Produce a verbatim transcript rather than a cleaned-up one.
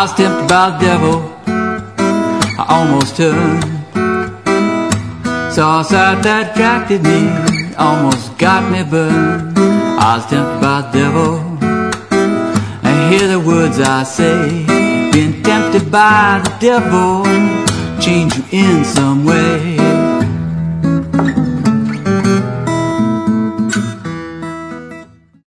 I was tempted by the devil, I almost turned. Saw a sight that attracted me, almost got me burned. I was tempted by the devil, and hear the words I say. Being tempted by the devil change you in some way.